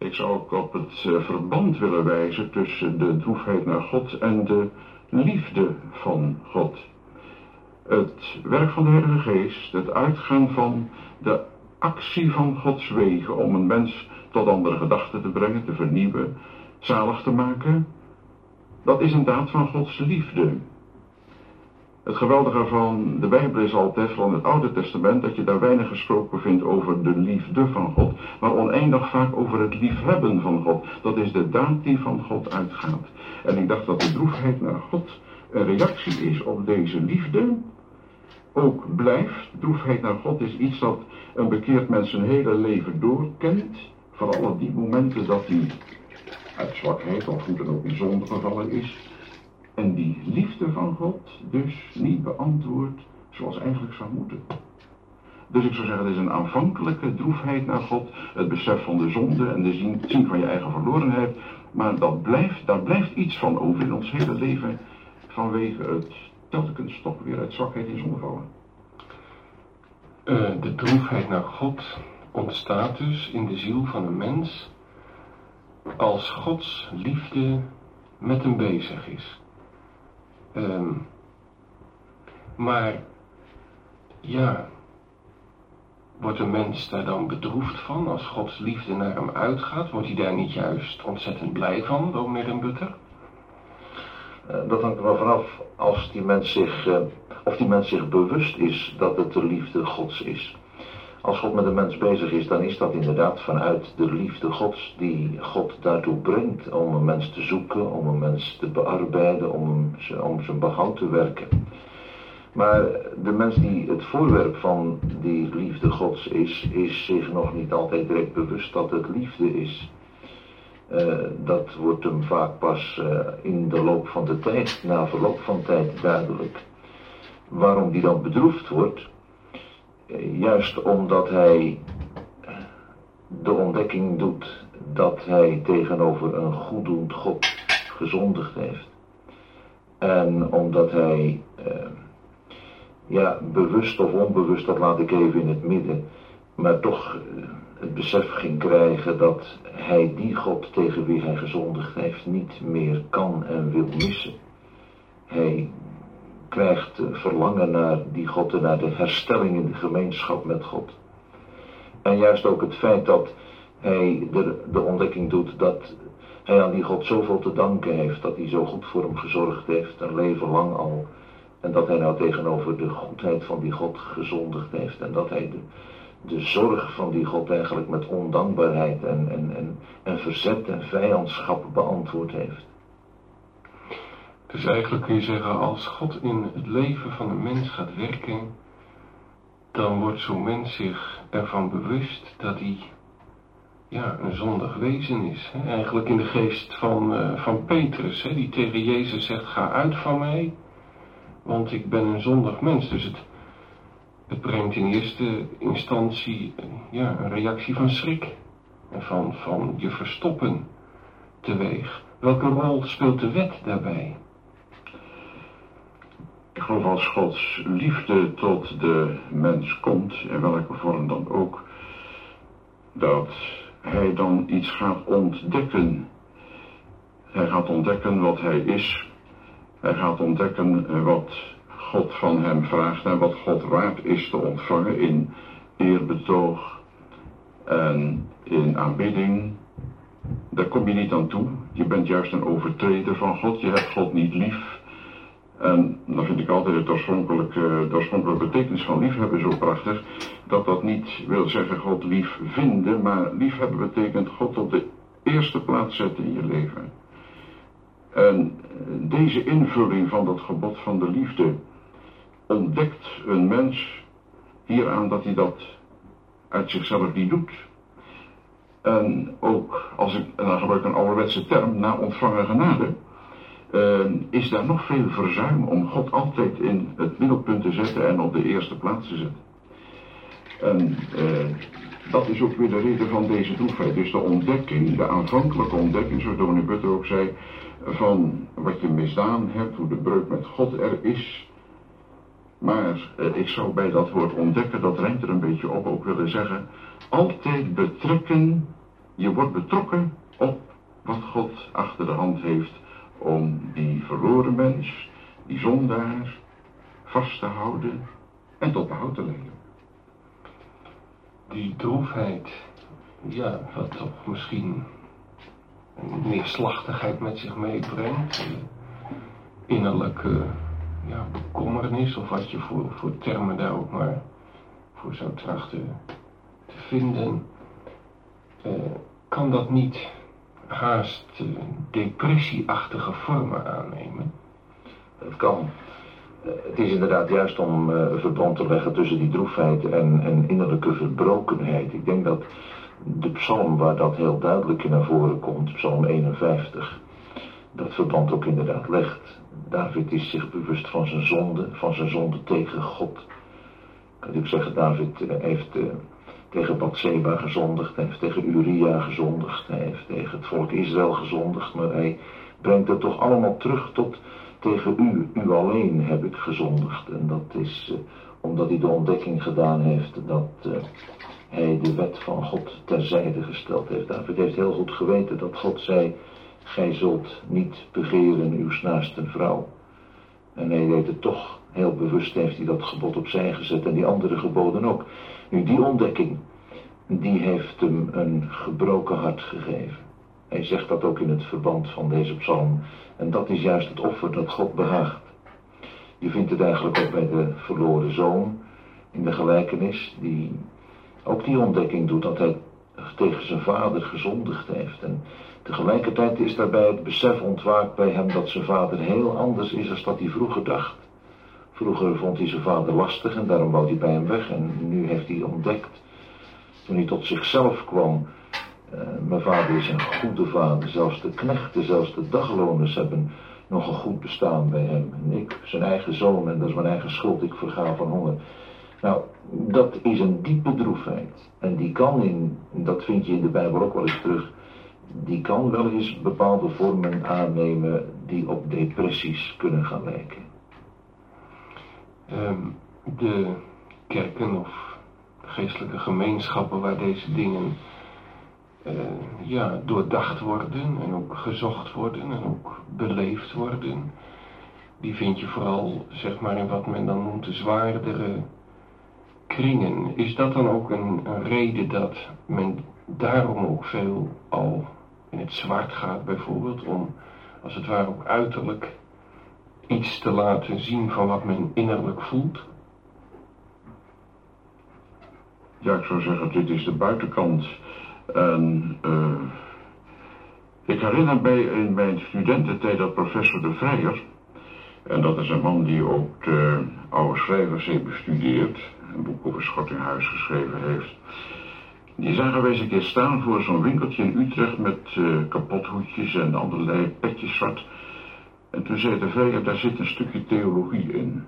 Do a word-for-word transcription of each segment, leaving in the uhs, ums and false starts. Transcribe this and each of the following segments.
ik zou ook op het uh, verband willen wijzen tussen de droefheid naar God en de liefde van God. Het werk van de Heilige Geest, het uitgaan van de actie van Gods wegen om een mens tot andere gedachten te brengen, te vernieuwen, zalig te maken, dat is een daad van Gods liefde. Het geweldige van de Bijbel is altijd, van het Oude Testament, dat je daar weinig gesproken vindt over de liefde van God, maar oneindig vaak over het liefhebben van God. Dat is de daad die van God uitgaat. En ik dacht dat de droefheid naar God een reactie is op deze liefde. Ook blijft, droefheid naar God is iets dat een bekeerd mens zijn hele leven doorkent. Vooral op die momenten dat hij uit zwakheid of hoe dan ook in zonde gevallen is. En die liefde van God dus niet beantwoordt zoals eigenlijk zou moeten. Dus ik zou zeggen, het is een aanvankelijke droefheid naar God. Het besef van de zonde en de zien, zien van je eigen verlorenheid. Maar dat blijft, daar blijft iets van over in ons hele leven. Vanwege het telkens toch weer uit zwakheid in zonde vallen. Uh, de droefheid naar God ontstaat dus in de ziel van een mens als Gods liefde met hem bezig is. Um, maar ja, wordt een mens daar dan bedroefd van als Gods liefde naar hem uitgaat? Wordt hij daar niet juist ontzettend blij van, dominee Den Butter? Uh, dat hangt er wel vanaf als die mens zich, uh, of die mens zich bewust is dat het de liefde Gods is. Als God met een mens bezig is, dan is dat inderdaad vanuit de liefde Gods die God daartoe brengt om een mens te zoeken, om een mens te bearbeiden, om, hem, om zijn behoud te werken. Maar de mens die het voorwerp van die liefde Gods is, is zich nog niet altijd direct bewust dat het liefde is. Uh, dat wordt hem vaak pas uh, in de loop van de tijd, na verloop van tijd duidelijk. Waarom die dan bedroefd wordt? Juist omdat hij de ontdekking doet dat hij tegenover een goeddoend God gezondigd heeft. En omdat hij, uh, ja, bewust of onbewust, dat laat ik even in het midden, maar toch uh, het besef ging krijgen dat hij die God tegen wie hij gezondigd heeft niet meer kan en wil missen. Hij krijgt verlangen naar die God en naar de herstelling in de gemeenschap met God. En juist ook het feit dat hij de, de ontdekking doet dat hij aan die God zoveel te danken heeft, dat hij zo goed voor hem gezorgd heeft, een leven lang al. En dat hij nou tegenover de goedheid van die God gezondigd heeft. En dat hij de, de zorg van die God eigenlijk met ondankbaarheid en, en, en, en verzet en vijandschap beantwoord heeft. Dus eigenlijk kun je zeggen, als God in het leven van een mens gaat werken, dan wordt zo'n mens zich ervan bewust dat hij, ja, een zondig wezen is. Hè? Eigenlijk in de geest van, uh, van Petrus, hè? Die tegen Jezus zegt, ga uit van mij, want ik ben een zondig mens. Dus het, het brengt in eerste instantie, ja, een reactie van schrik en van, van je verstoppen teweeg. Welke rol speelt de wet daarbij? Ik geloof als Gods liefde tot de mens komt, in welke vorm dan ook, dat hij dan iets gaat ontdekken. Hij gaat ontdekken wat hij is. Hij gaat ontdekken wat God van hem vraagt en wat God waard is te ontvangen in eerbetoog en in aanbidding. Daar kom je niet aan toe. Je bent juist een overtreder van God. Je hebt God niet lief. En dan vind ik altijd het oorspronkelijke, de oorspronkelijke betekenis van liefhebben zo prachtig, dat dat niet wil zeggen God lief vinden, maar liefhebben betekent God op de eerste plaats zetten in je leven. En deze invulling van dat gebod van de liefde ontdekt een mens hieraan dat hij dat uit zichzelf niet doet. En ook, als ik, en dan gebruik ik een ouderwetse term, na ontvangen genade, Uh, is daar nog veel verzuim om God altijd in het middelpunt te zetten en op de eerste plaats te zetten. En uh, dat is ook weer de reden van deze droefheid. Dus de ontdekking, de aanvankelijke ontdekking, zoals dominee Butter ook zei, van wat je misdaan hebt, hoe de breuk met God er is. Maar uh, ik zou bij dat woord ontdekken, dat rijmt er een beetje op, ook willen zeggen, altijd betrekken Je wordt betrokken op wat God achter de hand heeft om die verloren mens, die zondaar, vast te houden en tot behoud te leiden. Die droefheid, ja, wat toch misschien een neerslachtigheid met zich meebrengt, innerlijke ja, bekommernis, of wat je voor, voor termen daar ook maar voor zou trachten te vinden, uh, kan dat niet haast uh, depressieachtige vormen aannemen? Het kan. Uh, het is inderdaad juist om uh, een verband te leggen tussen die droefheid en, en innerlijke verbrokenheid. Ik denk dat de psalm waar dat heel duidelijk in naar voren komt, psalm eenenvijftig, dat verband ook inderdaad legt. David is zich bewust van zijn zonde, van zijn zonde tegen God. Kan ik zeggen, David heeft uh, tegen Bathseba gezondigd, hij heeft tegen Uria gezondigd, hij heeft tegen het volk Israël gezondigd, maar hij brengt het toch allemaal terug tot tegen u, u alleen heb ik gezondigd. En dat is uh, omdat hij de ontdekking gedaan heeft dat uh, hij de wet van God terzijde gesteld heeft. David heeft heel goed geweten dat God zei, gij zult niet begeren uw naaste vrouw. En hij deed het toch, heel bewust heeft hij dat gebod opzij gezet en die andere geboden ook. Nu die ontdekking, die heeft hem een gebroken hart gegeven. Hij zegt dat ook in het verband van deze psalm. En dat is juist het offer dat God behaagt. Je vindt het eigenlijk ook bij de verloren zoon in de gelijkenis, die ook die ontdekking doet dat hij tegen zijn vader gezondigd heeft. En tegelijkertijd is daarbij het besef ontwaakt bij hem dat zijn vader heel anders is dan dat hij vroeger dacht. Vroeger vond hij zijn vader lastig en daarom wou hij bij hem weg. En nu heeft hij ontdekt, toen hij tot zichzelf kwam, uh, mijn vader is een goede vader. Zelfs de knechten, zelfs de dagloners hebben nog een goed bestaan bij hem. En ik, zijn eigen zoon, en dat is mijn eigen schuld, ik verga van honger. Nou, dat is een diepe droefheid. En die kan in, dat vind je in de Bijbel ook wel eens terug, die kan wel eens bepaalde vormen aannemen die op depressies kunnen gaan lijken. Um, de kerken of geestelijke gemeenschappen waar deze dingen uh, ja, doordacht worden en ook gezocht worden en ook beleefd worden, die vind je vooral zeg maar in wat men dan noemt de zwaardere kringen. Is dat dan ook een, een reden dat men daarom ook veel al in het zwart gaat bijvoorbeeld, om als het ware ook uiterlijk iets te laten zien van wat men innerlijk voelt? Ja, ik zou zeggen, dit is de buitenkant. En uh, ik herinner mij in mijn studententijd dat professor De Vrijer, en dat is een man die ook de oude schrijvers heeft bestudeerd, een boek over Schortinghuis geschreven heeft. Die zagen wij eens een keer staan voor zo'n winkeltje in Utrecht met uh, kapothoedjes en allerlei petjes zwart. En toen zei De Vrijer, daar zit een stukje theologie in.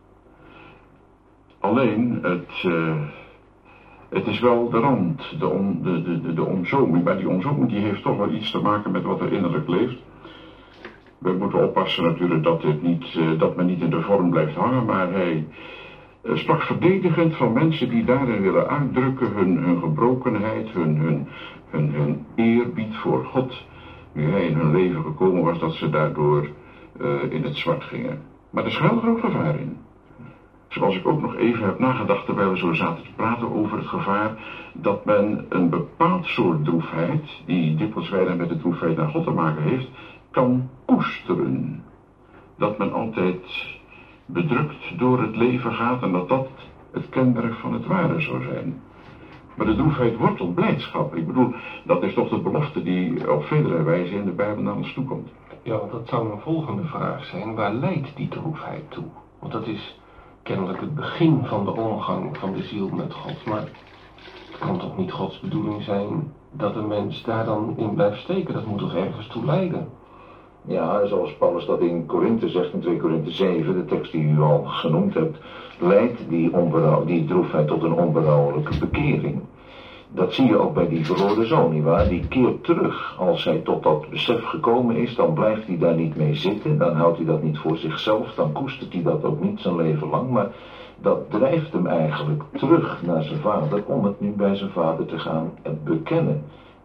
Alleen, het, uh, het is wel de rand, de, om, de, de, de, de omzoming. Maar die omzoming die heeft toch wel iets te maken met wat er innerlijk leeft. We moeten oppassen natuurlijk dat, dit niet, uh, dat men niet in de vorm blijft hangen, maar hij uh, sprak verdedigend van mensen die daarin willen uitdrukken hun, hun gebrokenheid, hun, hun, hun, hun eerbied voor God. Nu hij in hun leven gekomen was dat ze daardoor uh, in het zwart gingen. Maar er schuilt groot gevaar in. Zoals ik ook nog even heb nagedacht terwijl we zo zaten te praten over het gevaar dat men een bepaald soort droefheid, die dikwijls weinig met de droefheid naar God te maken heeft, kan koesteren. Dat men altijd bedrukt door het leven gaat en dat dat het kenmerk van het ware zou zijn. Maar de droefheid wortelt blijdschap. Ik bedoel, dat is toch de belofte die op vele wijze in de Bijbel naar ons toe komt. Ja, dat zou mijn volgende vraag zijn. Waar leidt die droefheid toe? Want dat is kennelijk het begin van de omgang van de ziel met God. Maar het kan toch niet Gods bedoeling zijn dat een mens daar dan in blijft steken? Dat moet toch ergens toe leiden? Ja, zoals Paulus dat in Korinthe zegt, in twee Korinthe zeven, de tekst die u al genoemd hebt, leidt die, onberouw, die droefheid tot een onberouwelijke bekering. Dat zie je ook bij die verloren zoon, nietwaar? Die keert terug. Als hij tot dat besef gekomen is, dan blijft hij daar niet mee zitten. Dan houdt hij dat niet voor zichzelf. Dan koestert hij dat ook niet zijn leven lang. Maar dat drijft hem eigenlijk terug naar zijn vader, om het nu bij zijn vader te gaan bekennen.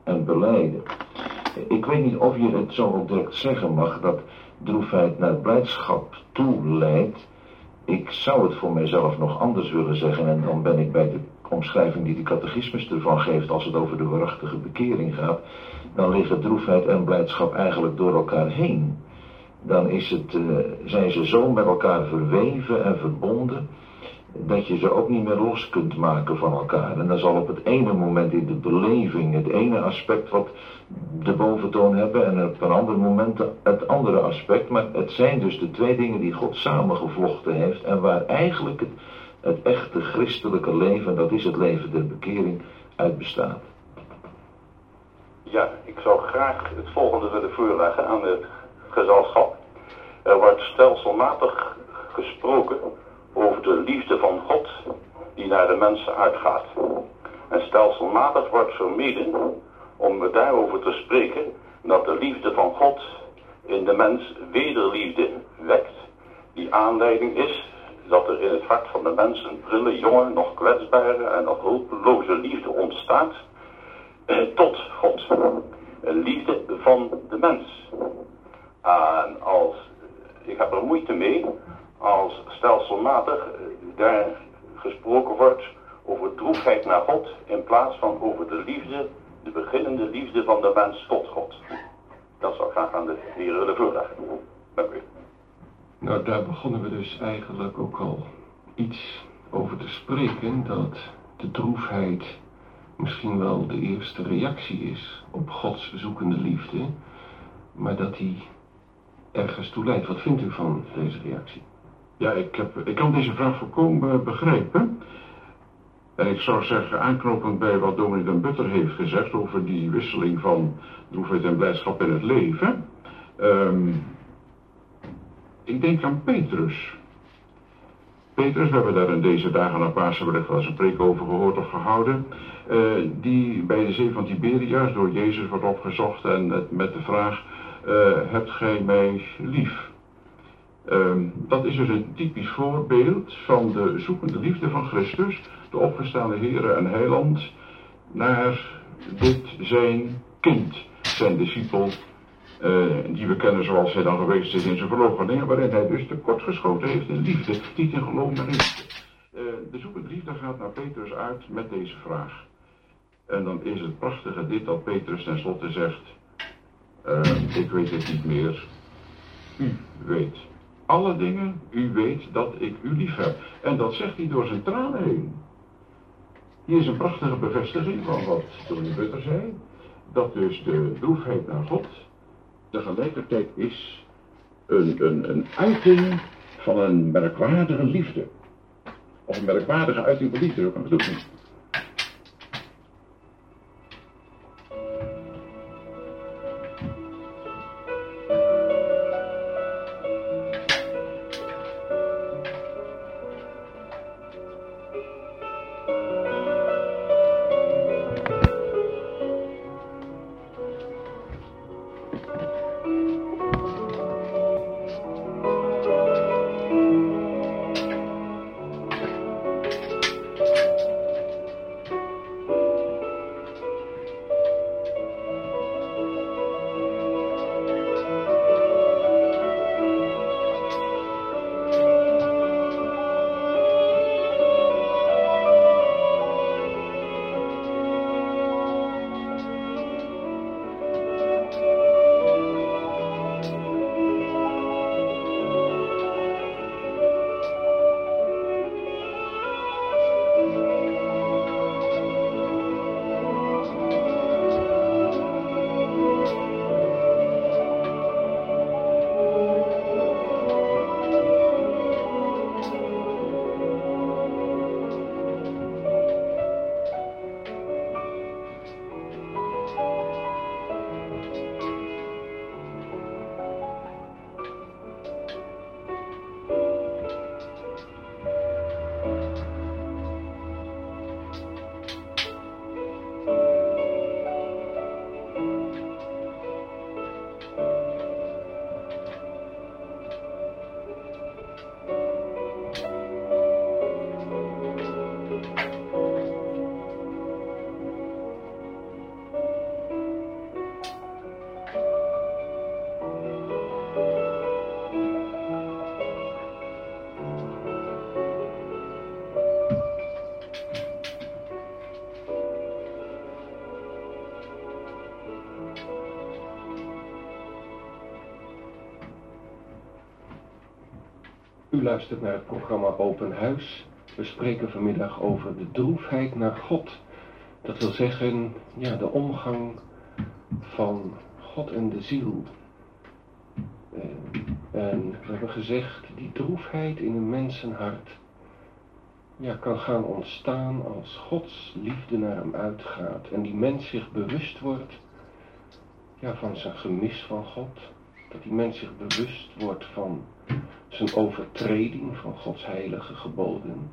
en belijden. Ik weet niet of je het zo ook direct zeggen mag dat droefheid naar blijdschap toe leidt. Ik zou het voor mijzelf nog anders willen zeggen en dan ben ik bij de omschrijving die de catechismus ervan geeft als het over de waarachtige bekering gaat. Dan liggen droefheid en blijdschap eigenlijk door elkaar heen. Dan is het, uh, zijn ze zo met elkaar verweven en verbonden dat je ze ook niet meer los kunt maken van elkaar. En dan zal op het ene moment in de beleving het ene aspect wat de boventoon hebben en op een ander moment het andere aspect. Maar het zijn dus de twee dingen die God samengevlochten heeft en waar eigenlijk het, het echte christelijke leven, dat is het leven der bekering, uit bestaat. Ja, ik zou graag het volgende willen voorleggen aan het gezelschap. Er wordt stelselmatig gesproken over de liefde van God die naar de mensen uitgaat. En stelselmatig wordt vermeden om daarover te spreken dat de liefde van God in de mens wederliefde wekt, die aanleiding is dat er in het hart van de mens een prille, jonge, nog kwetsbare en nog hulpeloze liefde ontstaat eh, tot God. Een liefde van de mens. En als, ik heb er moeite mee als stelselmatig daar gesproken wordt over droefheid naar God in plaats van over de liefde, de beginnende liefde van de mens tot God. Dat zou ik graag aan de heren willen voorleggen. Dank u. Nou, daar begonnen we dus eigenlijk ook al iets over te spreken, dat de droefheid misschien wel de eerste reactie is op Gods zoekende liefde, maar dat die ergens toe leidt. Wat vindt u van deze reactie? Ja, ik, heb, ik kan deze vraag volkomen begrijpen. En ik zou zeggen, aanknopend bij wat dominee Den Butter heeft gezegd over die wisseling van droefheid en blijdschap in het leven. Um, ik denk aan Petrus. Petrus, we hebben daar in deze dagen naar Pasen wellicht wel eens een preek over gehoord of gehouden. Uh, die bij de zee van Tiberias door Jezus wordt opgezocht en het, met de vraag, uh, hebt gij mij lief? Um, dat is dus een typisch voorbeeld van de zoekende liefde van Christus, de opgestane Heere en Heiland, naar dit zijn kind, zijn discipel, uh, die we kennen zoals hij dan geweest is in zijn verloochening, waarin hij dus tekortgeschoten heeft in liefde, niet in geloof maar in liefde. Uh, de zoekende liefde gaat naar Petrus uit met deze vraag. En dan is het prachtige dit dat Petrus tenslotte zegt, uh, ik weet het niet meer, u weet alle dingen, u weet dat ik u lief heb. En dat zegt hij door zijn tranen heen. Hier is een prachtige bevestiging van wat dominee Butter zei. Dat dus de droefheid naar God tegelijkertijd is een, een, een uiting van een merkwaardige liefde. Of een merkwaardige uiting van liefde, zo kan ik het ook niet. U luistert naar het programma Open Huis. We spreken vanmiddag over de droefheid naar God. Dat wil zeggen, ja, de omgang van God en de ziel. En we hebben gezegd, die droefheid in een mensenhart, ja, kan gaan ontstaan als Gods liefde naar hem uitgaat. En die mens zich bewust wordt, ja, van zijn gemis van God. Dat die mens zich bewust wordt van zijn overtreding van Gods heilige geboden.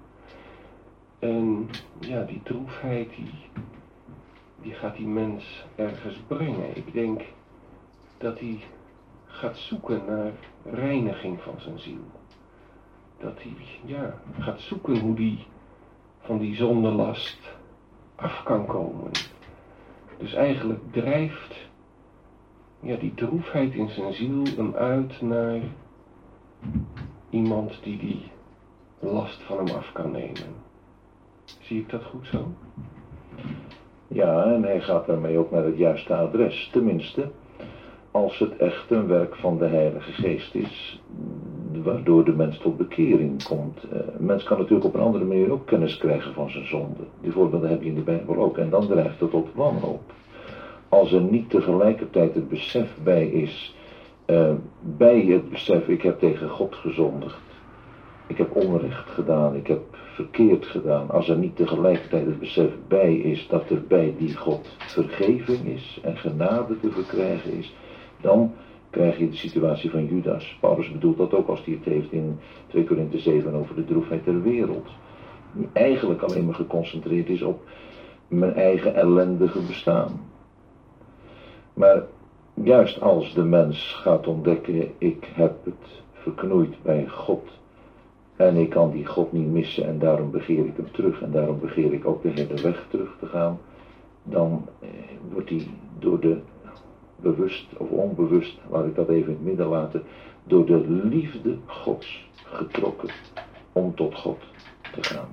En ja, die droefheid, die, die gaat die mens ergens brengen. Ik denk dat hij gaat zoeken naar reiniging van zijn ziel. Dat hij, ja, gaat zoeken hoe hij van die zondelast af kan komen. Dus eigenlijk drijft, ja, die droefheid in zijn ziel hem uit naar iemand die die last van hem af kan nemen. Zie ik dat goed zo? Ja, en hij gaat daarmee ook naar het juiste adres. Tenminste, als het echt een werk van de Heilige Geest is, waardoor de mens tot bekering komt. Een mens kan natuurlijk op een andere manier ook kennis krijgen van zijn zonde. Die voorbeelden heb je in de Bijbel ook. En dan drijft het tot wanhoop. Als er niet tegelijkertijd het besef bij is, uh, bij het besef, ik heb tegen God gezondigd. Ik heb onrecht gedaan, ik heb verkeerd gedaan. Als er niet tegelijkertijd het besef bij is dat er bij die God vergeving is en genade te verkrijgen is, dan krijg je de situatie van Judas. Paulus bedoelt dat ook als hij het heeft in twee Korinthe zeven over de droefheid der wereld. Die eigenlijk alleen maar geconcentreerd is op mijn eigen ellendige bestaan. Maar juist als de mens gaat ontdekken, ik heb het verknoeid bij God en ik kan die God niet missen en daarom begeer ik hem terug en daarom begeer ik ook de hele weg terug te gaan, dan eh, wordt hij door de bewust of onbewust, laat ik dat even in het midden laten, door de liefde Gods getrokken om tot God te gaan.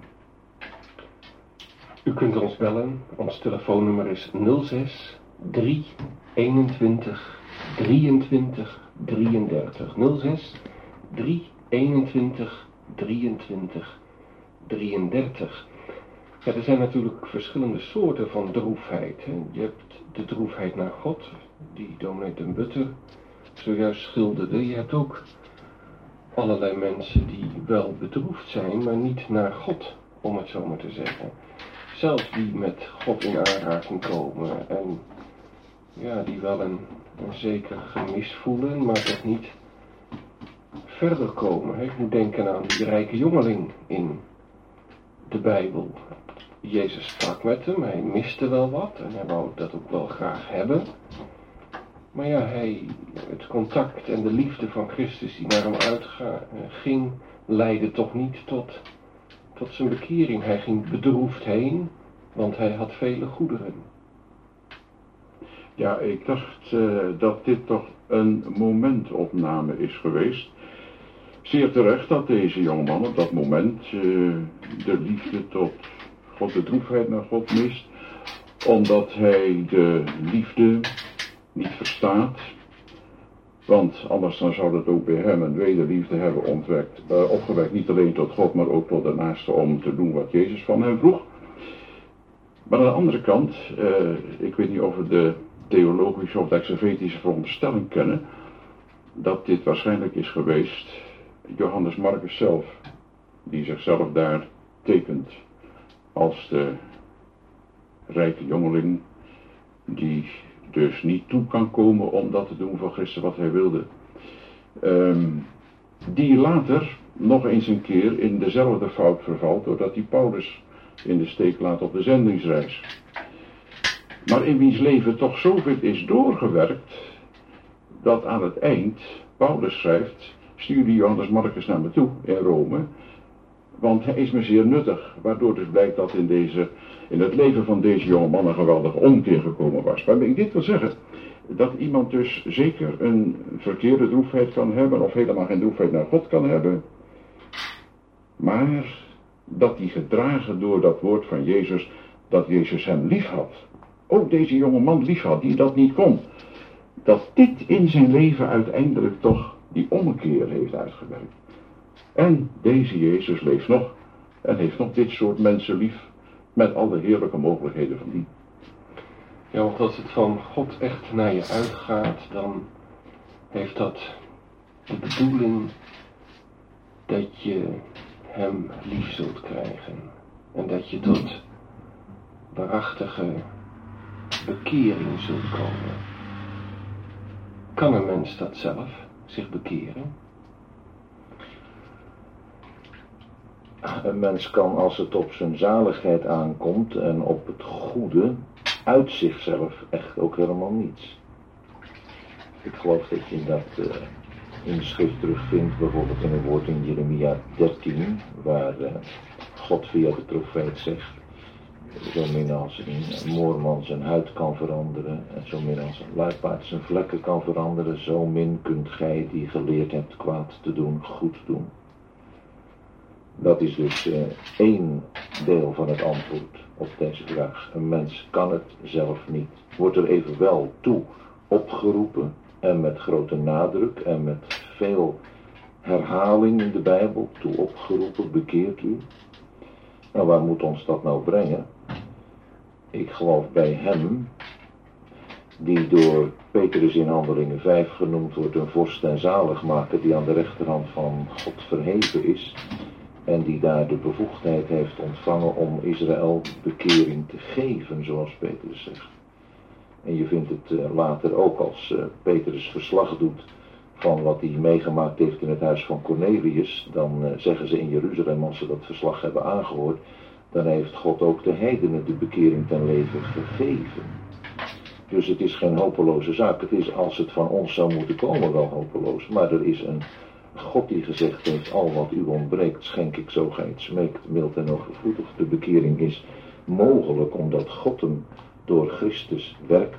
U kunt ons bellen. Ons telefoonnummer is nul zes drie eenentwintig drieëntwintig drieëndertig. nul zes drie eenentwintig drieëntwintig drieëndertig. Ja, er zijn natuurlijk verschillende soorten van droefheid. Hè. Je hebt de droefheid naar God, die dominee Den Butter zojuist schilderde. Je hebt ook allerlei mensen die wel bedroefd zijn, maar niet naar God, om het zo maar te zeggen. Zelfs die met God in aanraking komen en ja, die wel een, een zeker gemis voelen, maar toch niet verder komen. Hè. Ik moet denken aan die rijke jongeling in de Bijbel. Jezus sprak met hem, hij miste wel wat en hij wou dat ook wel graag hebben. Maar ja, hij, het contact en de liefde van Christus die naar hem uitging, leidde toch niet tot, tot zijn bekering. Hij ging bedroefd heen, want hij had vele goederen. Ja, ik dacht uh, dat dit toch een momentopname is geweest. Zeer terecht dat deze jongeman op dat moment uh, de liefde tot God, de droefheid naar God mist, omdat hij de liefde niet verstaat. Want anders dan zou dat ook bij hem een wederliefde hebben ontwekt, uh, opgewekt, niet alleen tot God, maar ook tot de naaste om te doen wat Jezus van hem vroeg. Maar aan de andere kant, uh, ik weet niet of we de theologische of de exegetische veronderstelling kennen, dat dit waarschijnlijk is geweest Johannes Marcus zelf, die zichzelf daar tekent als de rijke jongeling, die dus niet toe kan komen om dat te doen voor Christus wat hij wilde. Um, die later nog eens een keer in dezelfde fout vervalt, doordat hij Paulus in de steek laat op de zendingsreis. Maar in wiens leven toch zoveel is doorgewerkt, dat aan het eind Paulus schrijft, stuurde Johannes Marcus naar me toe in Rome, want hij is me zeer nuttig, waardoor dus blijkt dat in, deze, in het leven van deze jonge man een geweldige omkeer gekomen was. Waarmee ik dit wil zeggen, dat iemand dus zeker een verkeerde droefheid kan hebben, of helemaal geen droefheid naar God kan hebben, maar dat die gedragen door dat woord van Jezus, dat Jezus hem lief had, ook deze jonge man lief had, die dat niet kon, dat dit in zijn leven uiteindelijk toch die ommekeer heeft uitgewerkt. En deze Jezus leeft nog en heeft nog dit soort mensen lief met alle heerlijke mogelijkheden van die. Ja, want als het van God echt naar je uitgaat, dan heeft dat de bedoeling dat je hem lief zult krijgen. En dat je tot waarachtige bekering zult komen. Kan een mens dat zelf, zich bekeren? Een mens kan, als het op zijn zaligheid aankomt en op het goede, uit zichzelf echt ook helemaal niets. Ik geloof dat je dat uh, in de schrift terugvindt, bijvoorbeeld in een woord in Jeremia dertien, waar uh, God via de profeet zegt, zo min als een moorman zijn huid kan veranderen, en zo min als een luipaard zijn vlekken kan veranderen, zo min kunt gij die geleerd hebt kwaad te doen, goed doen. Dat is dus uh, één deel van het antwoord op deze vraag. Een mens kan het zelf niet. Wordt er evenwel toe opgeroepen en met grote nadruk en met veel herhaling in de Bijbel toe opgeroepen, bekeert u. Nou, waar moet ons dat nou brengen? Ik geloof bij hem, die door Petrus in Handelingen vijf genoemd wordt een vorst en zaligmaker, die aan de rechterhand van God verheven is, en die daar de bevoegdheid heeft ontvangen om Israël bekering te geven, zoals Petrus zegt. En je vindt het uh, later ook als uh, Petrus verslag doet van wat hij meegemaakt heeft in het huis van Cornelius. Dan uh, zeggen ze in Jeruzalem, als ze dat verslag hebben aangehoord, dan heeft God ook de heidenen de bekering ten leven gegeven. Dus het is geen hopeloze zaak. Het is, als het van ons zou moeten komen, wel hopeloos. Maar er is een God die gezegd heeft, al wat u ontbreekt, schenk ik zo gij het smeekt, mild en overvloedig. De bekering is mogelijk omdat God hem door Christus werkt.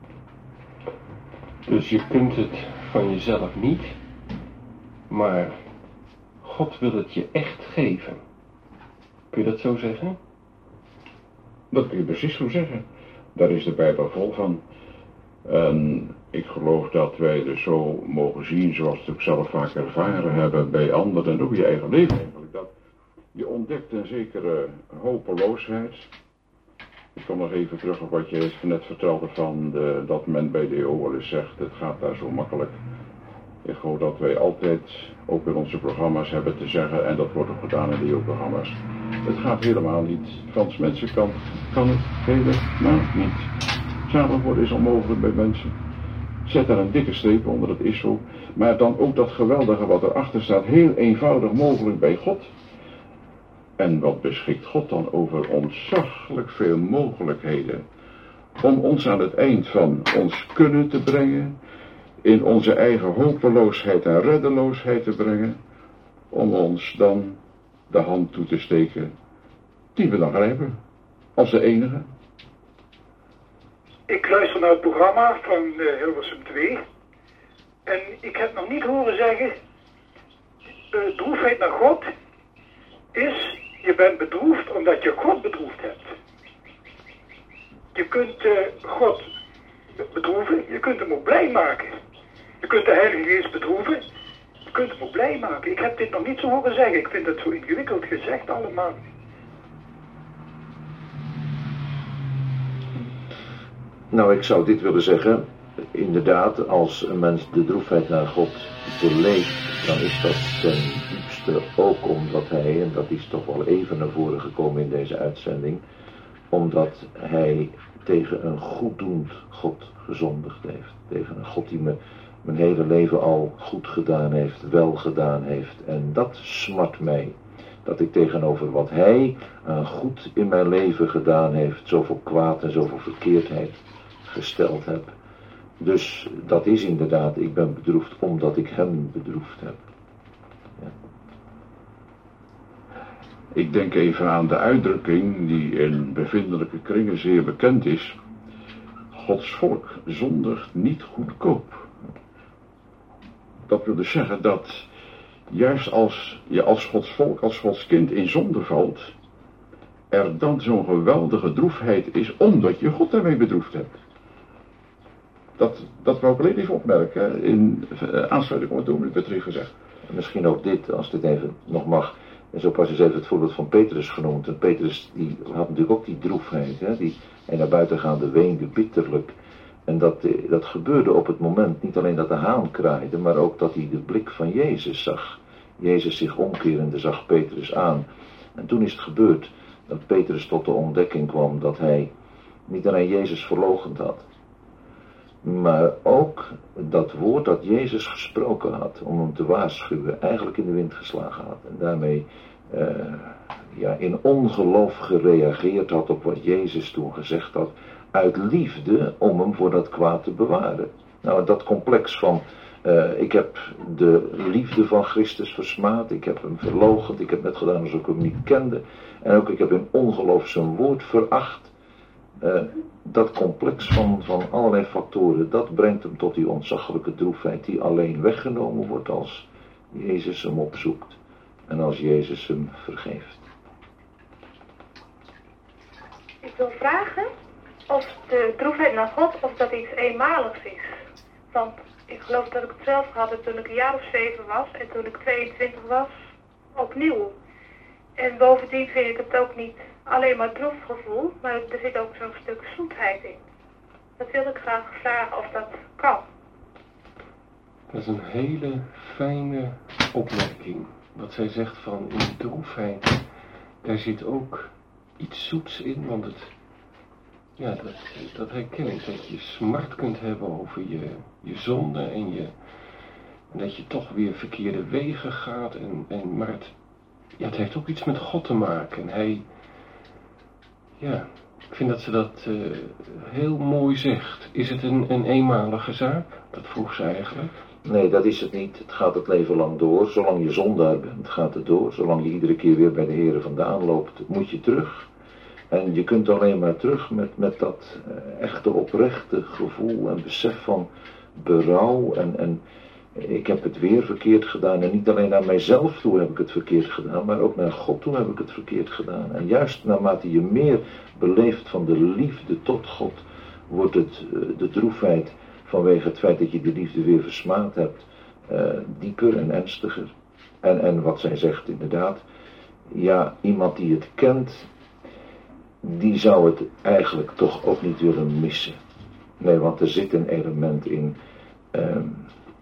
Dus je kunt het van jezelf niet, maar God wil het je echt geven. Kun je dat zo zeggen? Dat kun je precies zo zeggen. Daar is de Bijbel vol van. En ik geloof dat wij het zo mogen zien, zoals we het ook zelf vaak ervaren hebben bij anderen en ook in je eigen leven eigenlijk. Dat je ontdekt een zekere hopeloosheid. Ik kom nog even terug op wat je net vertelde van de, dat men bij de E O wel eens zegt, het gaat daar zo makkelijk. Ik geloof dat wij altijd, ook in onze programma's, hebben te zeggen, en dat wordt ook gedaan in de E O-programma's. Het gaat helemaal niet. Frans mensenkant kan het helemaal niet. Zalig worden is onmogelijk bij mensen. Zet daar een dikke streep onder, dat is zo. Maar dan ook dat geweldige wat erachter staat, heel eenvoudig mogelijk bij God. En wat beschikt God dan over ontzaglijk veel mogelijkheden om ons aan het eind van ons kunnen te brengen, in onze eigen hopeloosheid en reddeloosheid te brengen, om ons dan de hand toe te steken die we dan grijpen, als de enige. Ik luister naar het programma van uh, Hilversum twee en ik heb nog niet horen zeggen, uh, droefheid naar God is, je bent bedroefd omdat je God bedroefd hebt. Je kunt uh, God bedroeven, je kunt hem ook blij maken. Je kunt de Heilige Geest bedroeven, je kunt hem ook blij maken. Ik heb dit nog niet zo horen zeggen, ik vind het zo ingewikkeld gezegd allemaal. Nou, ik zou dit willen zeggen. Inderdaad, als een mens de droefheid naar God beleeft, dan is dat ten diepste ook omdat hij, en dat is toch wel even naar voren gekomen in deze uitzending, omdat hij tegen een goeddoend God gezondigd heeft. Tegen een God die me mijn hele leven al goed gedaan heeft, wel gedaan heeft. En dat smart mij. Dat ik tegenover wat hij aan goed in mijn leven gedaan heeft, zoveel kwaad en zoveel verkeerdheid gesteld heb. Dus dat is inderdaad, ik ben bedroefd omdat ik hem bedroefd heb. Ja. Ik denk even aan de uitdrukking die in bevindelijke kringen zeer bekend is. Gods volk zondigt niet goedkoop. Dat wil dus zeggen dat juist als je als Gods volk, als Gods kind in zonde valt, er dan zo'n geweldige droefheid is omdat je God daarmee bedroefd hebt. Dat, dat wou ik alleen even opmerken in uh, aansluiting op wat dominee Petrie gezegd. Misschien ook dit, als dit even nog mag. En zo pas eens even het voorbeeld van Petrus genoemd. En Petrus die had natuurlijk ook die droefheid. Hè? Die, hij naar buiten gaande weende bitterlijk. En dat, dat gebeurde op het moment, niet alleen dat de haan kraaide, maar ook dat hij de blik van Jezus zag. Jezus zich omkerende zag Petrus aan. En toen is het gebeurd dat Petrus tot de ontdekking kwam dat hij niet alleen Jezus verloochend had, maar ook dat woord dat Jezus gesproken had om hem te waarschuwen, eigenlijk in de wind geslagen had. En daarmee uh, ja, in ongeloof gereageerd had op wat Jezus toen gezegd had, uit liefde om hem voor dat kwaad te bewaren. Nou, dat complex van, uh, ik heb de liefde van Christus versmaad, ik heb hem verloochend, ik heb net gedaan alsof ik hem niet kende, en ook ik heb in ongeloof zijn woord veracht. Uh, dat complex van, van allerlei factoren, dat brengt hem tot die ontzaglijke droefheid die alleen weggenomen wordt als Jezus hem opzoekt en als Jezus hem vergeeft. Ik wil vragen of de droefheid naar God, of dat iets eenmaligs is. Want ik geloof dat ik het zelf had toen ik een jaar of zeven was en toen ik tweeëntwintig was, opnieuw. En bovendien vind ik het ook niet alleen maar droefgevoel, maar er zit ook zo'n stuk zoetheid in. Dat wil ik graag vragen of dat kan. Dat is een hele fijne opmerking. Wat zij zegt van in de droefheid, daar zit ook iets zoets in, want het, ja, dat, dat herken ik, dat je smart kunt hebben over je, je zonde en, je, en dat je toch weer verkeerde wegen gaat, en, en, maar het, ja, het heeft ook iets met God te maken. En hij, ja, ik vind dat ze dat uh, heel mooi zegt. Is het een, een eenmalige zaak? Dat vroeg ze eigenlijk. Nee, dat is het niet. Het gaat het leven lang door. Zolang je zondaar bent, gaat het door. Zolang je iedere keer weer bij de Heere vandaan loopt, moet je terug. En je kunt alleen maar terug met, met dat uh, echte oprechte gevoel en besef van berouw. En, en ik heb het weer verkeerd gedaan. En niet alleen naar mijzelf toe heb ik het verkeerd gedaan, maar ook naar God toe heb ik het verkeerd gedaan. En juist naarmate je meer beleeft van de liefde tot God, wordt het uh, de droefheid vanwege het feit dat je de liefde weer versmaad hebt, uh, dieper en ernstiger. En, en wat zij zegt inderdaad, ja, iemand die het kent, die zou het eigenlijk toch ook niet willen missen. Nee, want er zit een element in, um,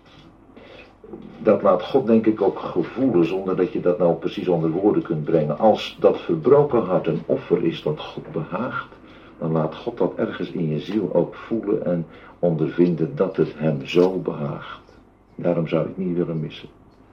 dat laat God denk ik ook gevoelen, zonder dat je dat nou precies onder woorden kunt brengen. Als dat verbroken hart een offer is dat God behaagt, dan laat God dat ergens in je ziel ook voelen en ondervinden dat het hem zo behaagt. Daarom zou ik het niet willen missen.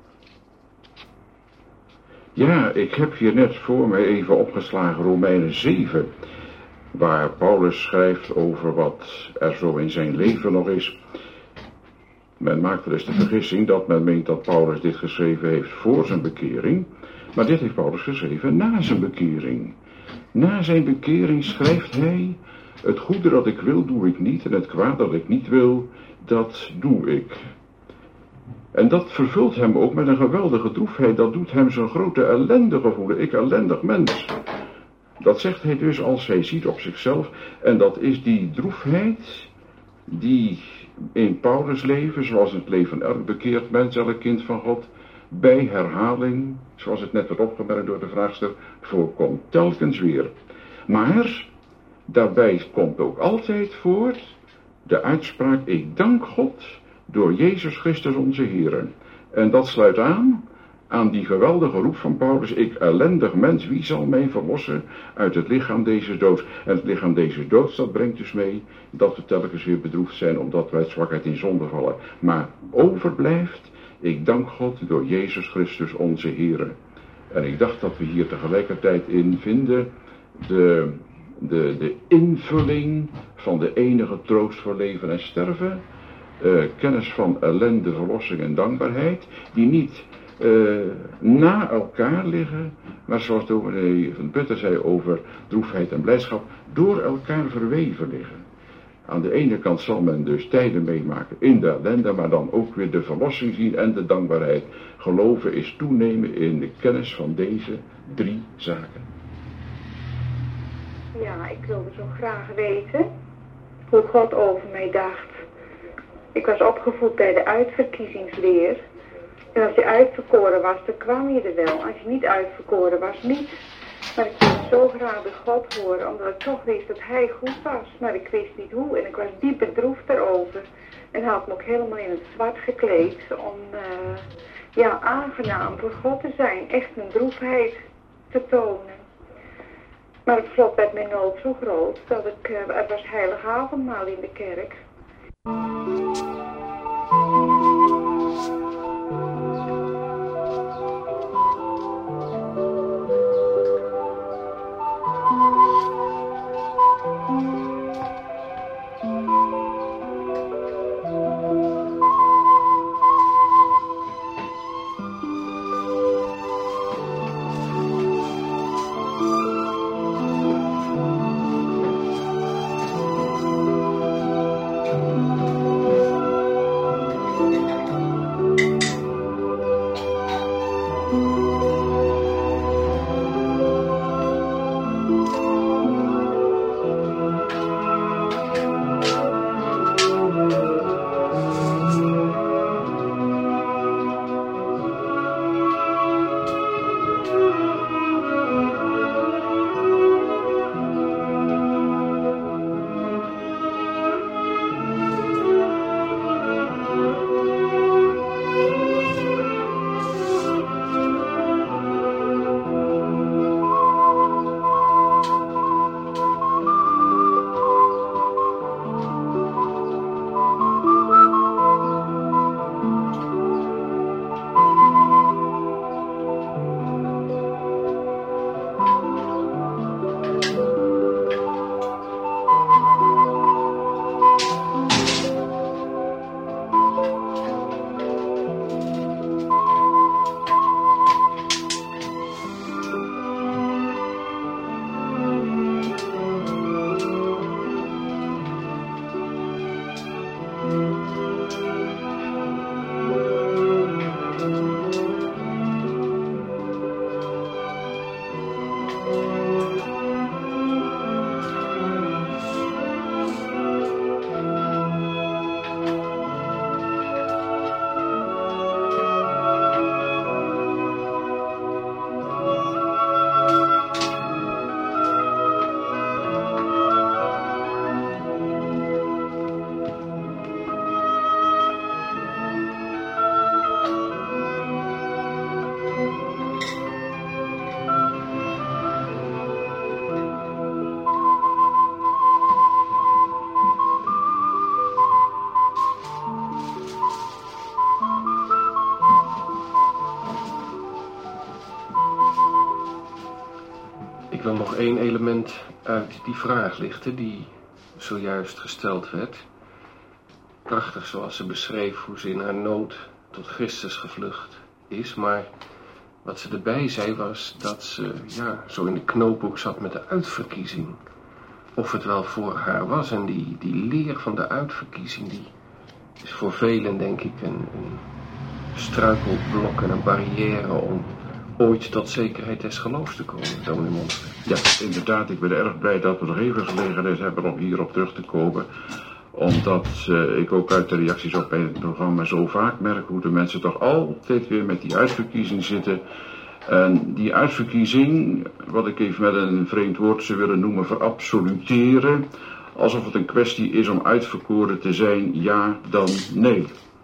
Ja, ik heb hier net voor me even opgeslagen Romeinen zeven, waar Paulus schrijft over wat er zo in zijn leven nog is. Men maakt wel eens de vergissing dat men meent dat Paulus dit geschreven heeft voor zijn bekering, maar dit heeft Paulus geschreven na zijn bekering. Na zijn bekering schrijft hij, het goede dat ik wil doe ik niet en het kwaad dat ik niet wil, dat doe ik. En dat vervult hem ook met een geweldige droefheid, dat doet hem zo'n grote ellende voelen, ik ellendig mens. Dat zegt hij dus als hij ziet op zichzelf, en dat is die droefheid die in Paulus' leven, zoals in het leven van elk bekeerd mens, elk kind van God, bij herhaling, zoals het net werd opgemerkt door de vraagster, voorkomt telkens weer. Maar daarbij komt ook altijd voort de uitspraak, ik dank God door Jezus Christus onze Heer. En dat sluit aan aan die geweldige roep van Paulus, ik ellendig mens, wie zal mij verlossen uit het lichaam deze doods? En het lichaam deze doods, dat brengt dus mee dat we telkens weer bedroefd zijn omdat wij uit zwakheid in zonde vallen. Maar overblijft, ik dank God door Jezus Christus onze Heer. En ik dacht dat we hier tegelijkertijd in vinden de, de, de invulling van de enige troost voor leven en sterven. Uh, kennis van ellende, verlossing en dankbaarheid, die niet uh, na elkaar liggen, maar zoals de dominee van Putten zei over droefheid en blijdschap, door elkaar verweven liggen. Aan de ene kant zal men dus tijden meemaken in de ellende, maar dan ook weer de verlossing zien en de dankbaarheid. Geloven is toenemen in de kennis van deze drie zaken. Ja, ik wilde zo graag weten hoe God over mij dacht. Ik was opgevoed bij de uitverkiezingsleer. En als je uitverkoren was, dan kwam je er wel. Als je niet uitverkoren was, niet. Maar ik wilde zo graag de God horen, omdat ik toch wist dat hij goed was. Maar ik wist niet hoe en ik was diep bedroefd daarover. En had me ook helemaal in het zwart gekleed om uh, ja, aangenaam voor God te zijn. Echt een droefheid te tonen. Maar het vlot werd mijn nood zo groot dat ik, uh, er was heilig avondmaal in de kerk. Ik wil nog één element uit die vraag lichten die zojuist gesteld werd. Prachtig zoals ze beschreef hoe ze in haar nood tot Christus gevlucht is, maar wat ze erbij zei was dat ze ja, zo in de knoophoek zat met de uitverkiezing. Of het wel voor haar was. En die, die leer van de uitverkiezing, die is voor velen denk ik een, een struikelblok en een barrière om ooit tot zekerheid des geloofs te komen, dominee Monster. Ja, inderdaad. Ik ben erg blij dat we nog even gelegenheid hebben om hierop terug te komen. Omdat uh, ik ook uit de reacties op bij het programma zo vaak merk hoe de mensen toch altijd weer met die uitverkiezing zitten. En die uitverkiezing, wat ik even met een vreemd woord zou willen noemen, verabsoluteren. Alsof het een kwestie is om uitverkoren te zijn, ja dan nee.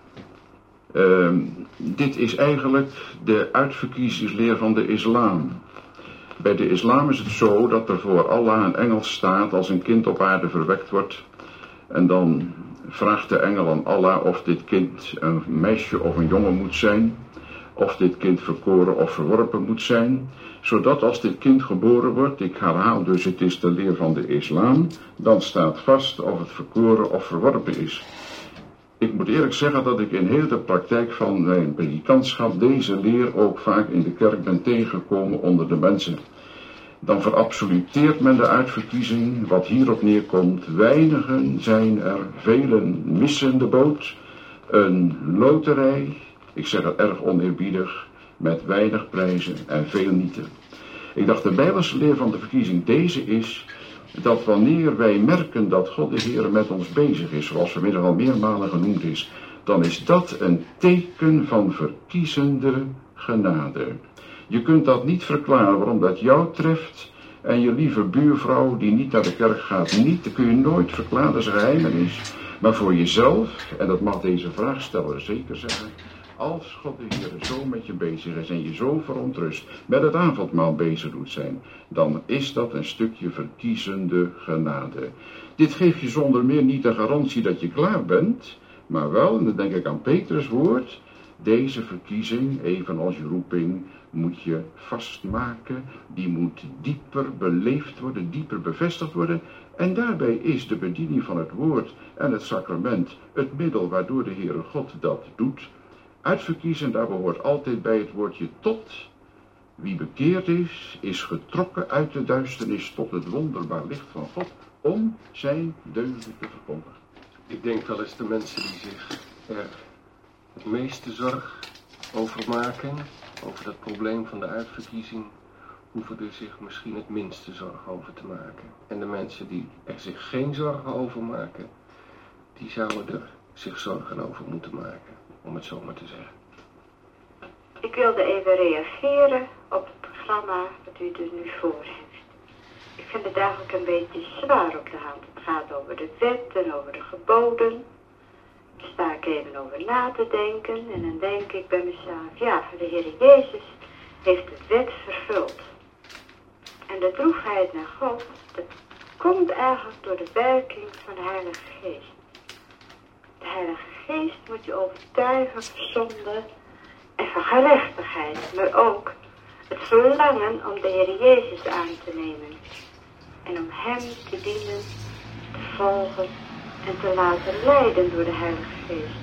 Uh, dit is eigenlijk de uitverkiezingsleer van de islam. Bij de islam is het zo dat er voor Allah een engel staat als een kind op aarde verwekt wordt. En dan vraagt de engel aan Allah of dit kind een meisje of een jongen moet zijn. Of dit kind verkoren of verworpen moet zijn. Zodat als dit kind geboren wordt, ik herhaal dus het is de leer van de islam, dan staat vast of het verkoren of verworpen is. Ik moet eerlijk zeggen dat ik in heel de praktijk van mijn predikantschap deze leer ook vaak in de kerk ben tegengekomen onder de mensen. Dan verabsoluteert men de uitverkiezing, wat hierop neerkomt. Weinigen zijn er, velen missen de boot. Een loterij, ik zeg het erg oneerbiedig, met weinig prijzen en veel nieten. Ik dacht de Bijbelse leer van de verkiezing deze is, dat wanneer wij merken dat God de Heer met ons bezig is, zoals vanmiddag al meermalen genoemd is, dan is dat een teken van verkiezende genade. Je kunt dat niet verklaren waarom dat jou treft en je lieve buurvrouw die niet naar de kerk gaat niet. Dat kun je nooit verklaren, dat is een geheimenis. Maar voor jezelf, en dat mag deze vraagsteller zeker zeggen, als God de Heer zo met je bezig is en je zo verontrust met het avondmaal bezig doet zijn, dan is dat een stukje verkiezende genade. Dit geeft je zonder meer niet de garantie dat je klaar bent, maar wel, en dan denk ik aan Petrus woord, deze verkiezing, evenals je roeping, moet je vastmaken, die moet dieper beleefd worden, dieper bevestigd worden. En daarbij is de bediening van het woord en het sacrament het middel waardoor de Heere God dat doet. Uitverkiezen, daar behoort altijd bij het woordje tot. Wie bekeerd is, is getrokken uit de duisternis tot het wonderbaar licht van God om zijn deugden te verkondigen. Ik denk wel eens de mensen die zich er het meeste zorg over maken, over dat probleem van de uitverkiezing, hoeven er zich misschien het minste zorgen over te maken. En de mensen die er zich geen zorgen over maken, die zouden er zich zorgen over moeten maken, om het zo maar te zeggen. Ik wilde even reageren op het programma dat u er nu voor heeft. Ik vind het eigenlijk een beetje zwaar op de hand. Het gaat over de wet en over de geboden. Daar sta ik even over na te denken en dan denk ik bij mezelf, ja, de Heer Jezus heeft de wet vervuld. En de droefheid naar God, dat komt eigenlijk door de werking van de Heilige Geest. De Heilige Geest moet je overtuigen van zonde en van gerechtigheid, maar ook het verlangen om de Heer Jezus aan te nemen. En om Hem te dienen, te volgen en te laten leiden door de Heilige Geest.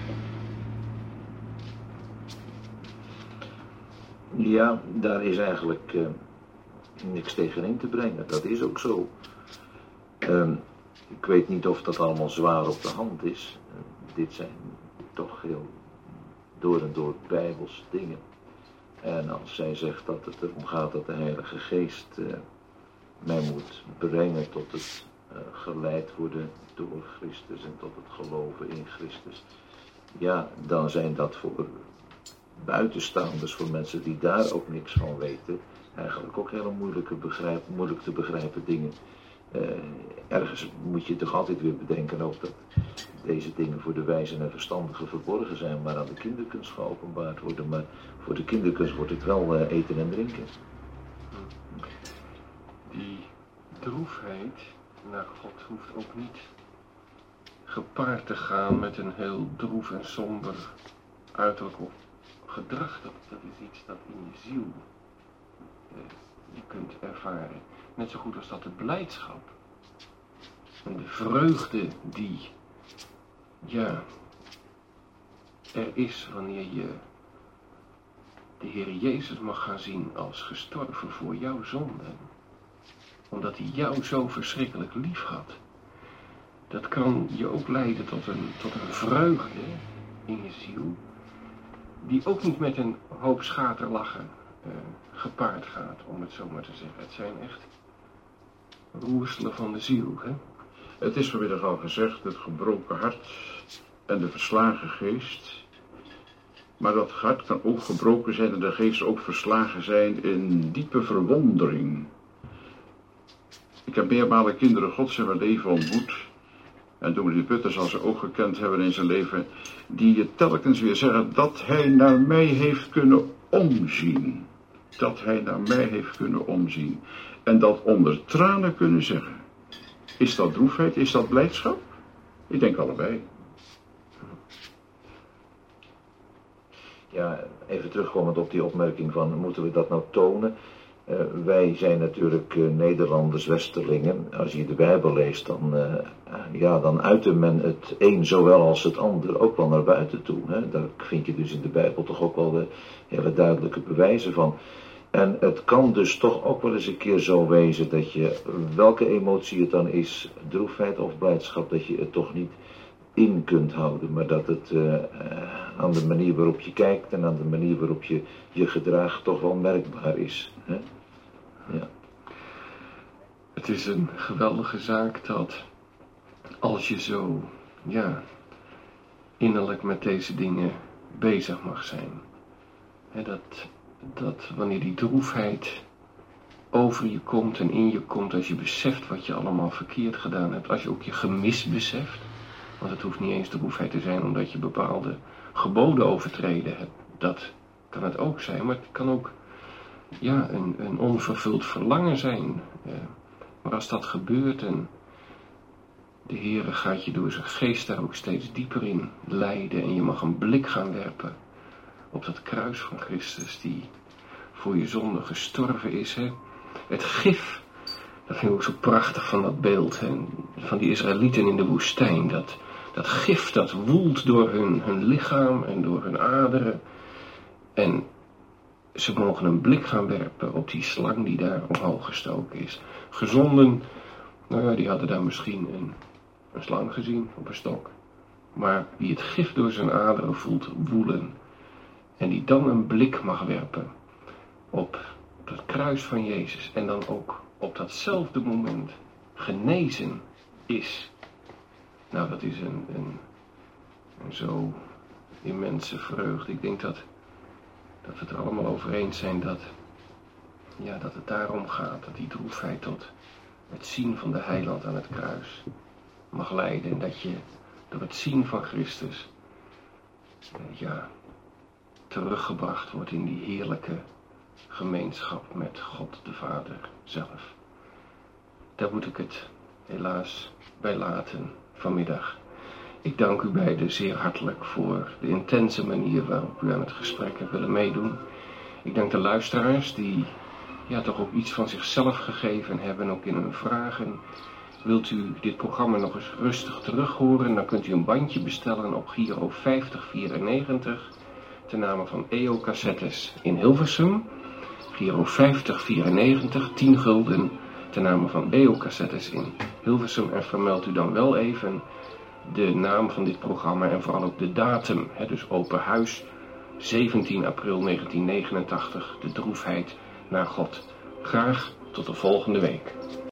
Ja, daar is eigenlijk uh, niks tegenin te brengen. Dat is ook zo. Uh, ik weet niet of dat allemaal zwaar op de hand is. Uh, dit zijn toch heel door en door bijbels dingen. En als zij zegt dat het erom gaat dat de Heilige Geest uh, mij moet brengen tot het uh, geleid worden door Christus en tot het geloven in Christus. Ja, dan zijn dat voor buitenstaanders, voor mensen die daar ook niks van weten, eigenlijk ook hele moeilijke begrijp, moeilijk te begrijpen dingen. Uh, ergens moet je toch altijd weer bedenken ook dat deze dingen voor de wijzen en verstandigen verborgen zijn, maar aan de kinderkunst geopenbaard worden. Maar voor de kinderkunst wordt het wel uh, eten en drinken. Die droefheid naar God hoeft ook niet gepaard te gaan met een heel droef en somber uiterlijk of gedrag. Dat, dat is iets dat in je ziel uh, je kunt ervaren. Net zo goed als dat de blijdschap en de vreugde die, ja, er is wanneer je de Heer Jezus mag gaan zien als gestorven voor jouw zonden. Omdat hij jou zo verschrikkelijk lief had. Dat kan je ook leiden tot een, tot een vreugde in je ziel. Die ook niet met een hoop schaterlachen uh, gepaard gaat, om het zo maar te zeggen. Het zijn echt roerselen van de ziel, hè? Het is vanmiddag al gezegd, het gebroken hart en de verslagen geest. Maar dat hart kan ook gebroken zijn en de geest ook verslagen zijn in diepe verwondering. Ik heb meermalen kinderen Gods in mijn leven ontmoet. En dominee Putter zal ze ook gekend hebben in zijn leven. Die je telkens weer zeggen dat hij naar mij heeft kunnen omzien. Dat hij naar mij heeft kunnen omzien. En dat onder tranen kunnen zeggen. Is dat droefheid? Is dat blijdschap? Ik denk allebei. Ja, even terugkomend op die opmerking van, moeten we dat nou tonen? Uh, wij zijn natuurlijk uh, Nederlanders, Westerlingen. Als je de Bijbel leest, dan, uh, ja, dan uitte men het een zowel als het ander ook wel naar buiten toe. Hè? Daar vind je dus in de Bijbel toch ook wel de hele duidelijke bewijzen van. En het kan dus toch ook wel eens een keer zo wezen dat je, welke emotie het dan is, droefheid of blijdschap, dat je het toch niet in kunt houden, maar dat het uh, aan de manier waarop je kijkt en aan de manier waarop je je gedraagt toch wel merkbaar is. Hè? Ja. Het is een geweldige zaak dat als je zo, ja, innerlijk met deze dingen bezig mag zijn. He, dat, dat wanneer die droefheid over je komt en in je komt, als je beseft wat je allemaal verkeerd gedaan hebt, als je ook je gemis beseft, want het hoeft niet eens droefheid te zijn omdat je bepaalde geboden overtreden hebt, dat kan het ook zijn, maar het kan ook ja, een, een onvervuld verlangen zijn. Uh, maar als dat gebeurt en de Heere gaat je door zijn geest daar ook steeds dieper in leiden en je mag een blik gaan werpen op dat kruis van Christus die voor je zonde gestorven is. Hè? Het gif, dat vind ik ook zo prachtig van dat beeld, hè? Van die Israëlieten in de woestijn. Dat, dat gif dat woelt door hun, hun lichaam en door hun aderen. En ze mogen een blik gaan werpen op die slang die daar omhoog gestoken is. Gezonden, nou ja, die hadden daar misschien een, een slang gezien op een stok. Maar wie het gif door zijn aderen voelt woelen en die dan een blik mag werpen op het kruis van Jezus en dan ook op datzelfde moment genezen is. Nou, dat is een, een, een zo immense vreugde. Ik denk dat, dat we het er allemaal over eens zijn dat, ja, dat het daarom gaat. Dat die droefheid tot het zien van de heiland aan het kruis mag leiden. En dat je door het zien van Christus ja, teruggebracht wordt in die heerlijke gemeenschap met God de Vader zelf. Daar moet ik het helaas bij laten vanmiddag. Ik dank u beiden zeer hartelijk voor de intense manier waarop u aan het gesprek hebt willen meedoen. Ik dank de luisteraars die ja, toch ook iets van zichzelf gegeven hebben, ook in hun vragen. Wilt u dit programma nog eens rustig terughoren, dan kunt u een bandje bestellen op Giro vijftig vierennegentig ten name van E O Cassettes in Hilversum. Giro vijftig vierennegentig, tien gulden ten name van E O Cassettes in Hilversum. En vermeld u dan wel even de naam van dit programma en vooral ook de datum. Hè, dus open huis, zeventien april negentien negenentachtig, de droefheid naar God. Graag tot de volgende week.